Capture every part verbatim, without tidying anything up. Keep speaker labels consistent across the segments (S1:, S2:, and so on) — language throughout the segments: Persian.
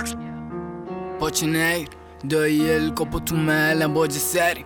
S1: باچه نیر دایی الکاپو تو محلم باجه سری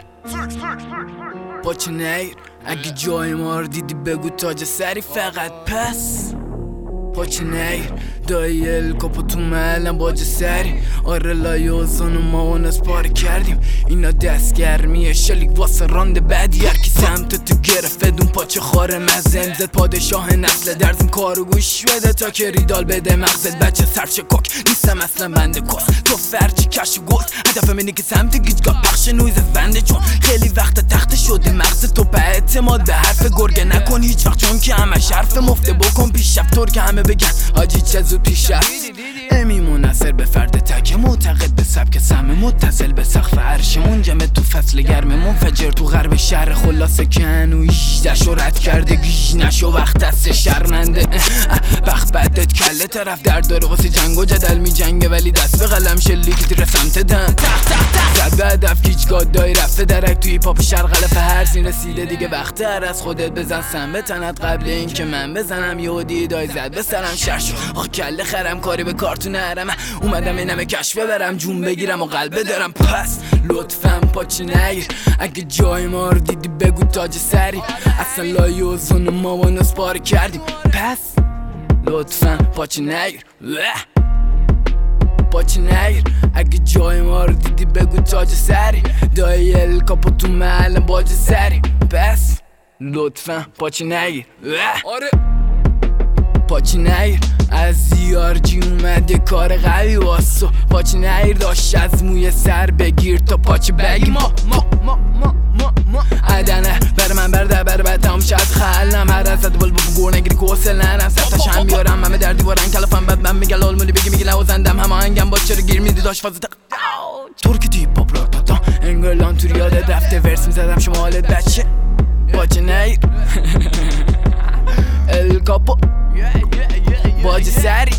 S1: باچه نیر اگه جای ما رو دیدی بگو تاج سری فقط پس باچه نیر دایی الکاپو تو محلم باجه سری آره لایوزان و ما ناز پاره کردیم اینا دستگرمیه شلیک واسه رانده بعدی هرکی سمت تو گرفت دون پاچه خاره مزم زد پادشاه نسل درزم کارو گوش بده تا که ریدال بده مغزت بچه سرچه کک نیستم اصلا بنده کس تو فرچی کش و گوز هدف منی که سمت گیجگاه پخش نویز زنده چون خیلی وقت تخت شده مغز تو به اعتماد به حرف گرگه نکن هیچ وقت چون که همش حرف مفته بکن پیشرفت طور که همه بگن آجی چه زود پیشرفت امی منصر به فرد تک معتقد به سبک سمه متصل به سقف عرش منجمد تو فصل گرم منفجر تو غرب شهر خلاصه که هنو ایشدش رو رد کرده گیش نشو وقت دست شرمنده بخت بدت کله طرف درد داره واسه جنگ و جدل می جنگه ولی دست به قلم شلیک تیر سمت دن زد به هدف گیجگاه دای رفته درک توی پاپ شرقله به هر زین رسیده دیگه وقت هر از خودت بزن سم به تنت قبل این که من بزنم یهودی دای زد به سرم شرشو آخ کله خرم کاری به کارتون نرم اومدم اینمه کشف ببرم جون بگیرم و قلبه دارم پس لطفاً پاچه نیر اگه جای ما رو دیدی بگو تاج سری اصلا لایوزان و ما با ناز پاره کردیم پس لطفاً پاچه نیر پاچه نیر اگه جای ما رو دیدی بگو تاج سری دایی الکاپو تو محلم باجه سری پس لطفاً پاچه نیر آره پاچه نیر از زیارجی اومده کار قوی واسو پاچه نیر داشت از موی سر بگیر تا پاچه بگی ما ما ما ما ما ما عدنه بر من برده بر بر تمام شد خلم هر از بل بفو گور نگیری کوسل نرم ستاش هم بیارم همه دردی بارن کلافم بد من میگه لال مولی بگی میگی لوزندم همه هنگم با چرا گیر میدی داشت فازه تق ترکی توی پاپ را تاتا انگلان توری یادت رفته ورس میزدم شما حالت بچه پاچه نیر الکاپو باجه سری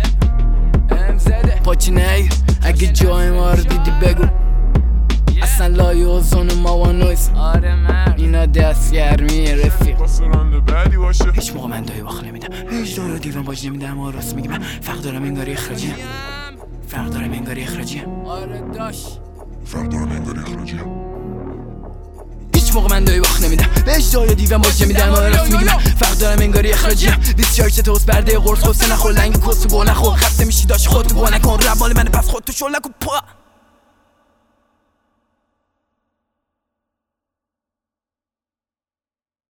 S1: پاچه نیر اگه جای ما رو دیدی بگو اصلا لایوزان و ما و نویز اینا دستگرمیه رفیق هیچ موقع من دایی واخ نمیدم هیچ دار رو دیوان باج نمیدم و راست میگی من فرق دارم انگاری اخراجیم فرق دارم انگاری اخراجیم آره داشت
S2: فرق دارم انگاری اخراجیم
S1: هیچ موقع من دایی واخ نمیدم بهش جای دیوان باج نمیدم و راست میگی من فرق دارم انگاری اخراجیم بیست چهار چه توست برده قرص خسته نخور لنگ کس و گو نخور خسته میشی داشت خودتو گو نکن روال من پس خودتو شل نکن پا